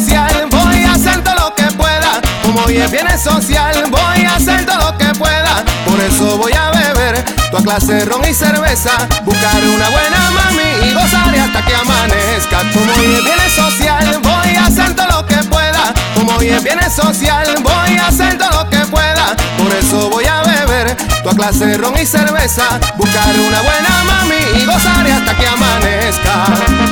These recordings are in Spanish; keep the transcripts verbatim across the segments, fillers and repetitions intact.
social, voy a hacer todo lo que pueda. Como hoy es viernes social, voy a hacer todo lo que pueda. Por eso voy a beber toda clase de ron y cerveza, buscar una buena mami y gozaré hasta que amanezca. Como hoy es viernes social, voy a hacer todo lo que pueda. Como hoy es viernes social, voy a hacer todo lo que pueda. Por eso voy a beber toda clase de ron y cerveza, buscar una buena mami y gozaré hasta que amanezca.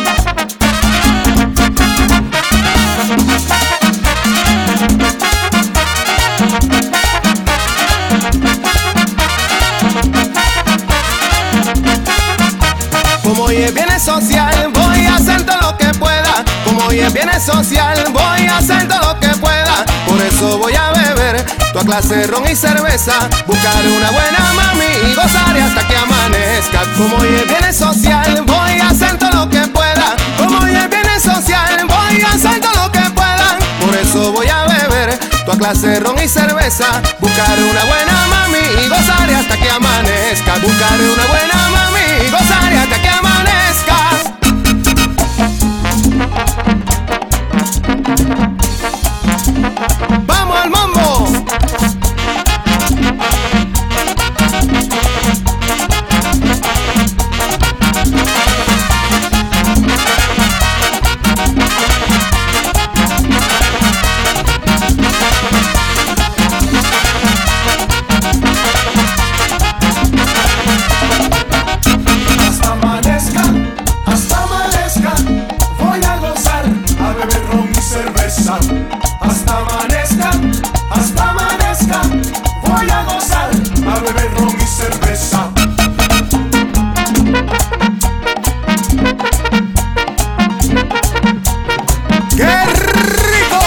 Como hoy es viernes social, voy a hacer todo lo que pueda. Como hoy es viernes social, voy a hacer todo lo que pueda. Por eso voy a beber toda clase de ron y cerveza, buscar una buena mami y gozaré hasta que amanezca. Como hoy es viernes social, voy a hacer todo lo que pueda. Como hoy es viernes social, voy a hacer todo lo que pueda. Por eso voy a beber toda clase de ron y cerveza, buscar una buena mami y gozaré hasta que amanezca. Buscaré una buena mami y gozaré hasta que amanezca. ¡Vamos al mambo! Hasta amanezca, hasta amanezca, voy a gozar, a beber ron y cerveza. Hasta amanezca, hasta amanezca, voy a gozar, a beber ron y cerveza. ¡Qué rico!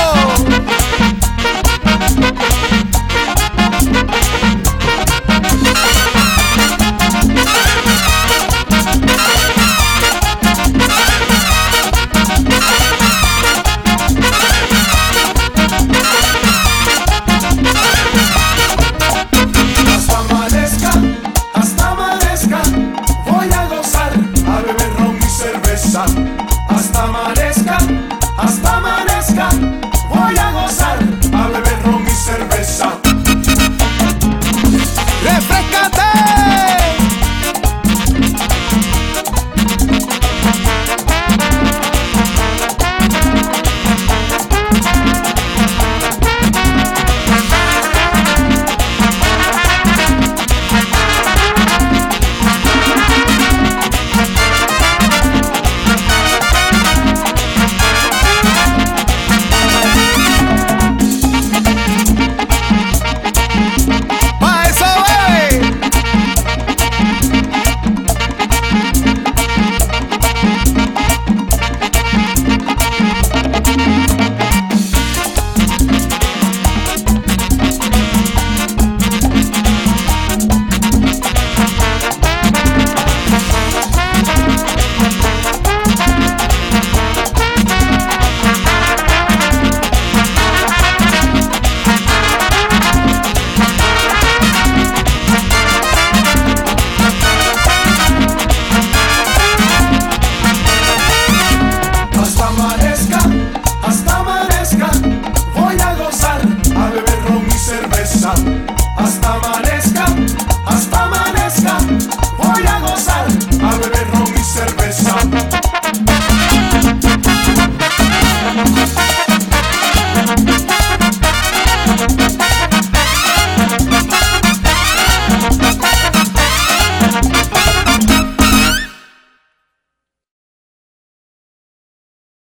Hasta amanezca, hasta amanezca, voy a gozar, a beber ron y cerveza. Hasta amanezca, hasta amanezca, voy a gozar, a beber ron y cerveza. ¡Refrescate! ¡Pa' eso, bebé! Hasta amanezca, hasta amanezca, voy a gozar, a beber ron y cerveza. Hasta amanezca.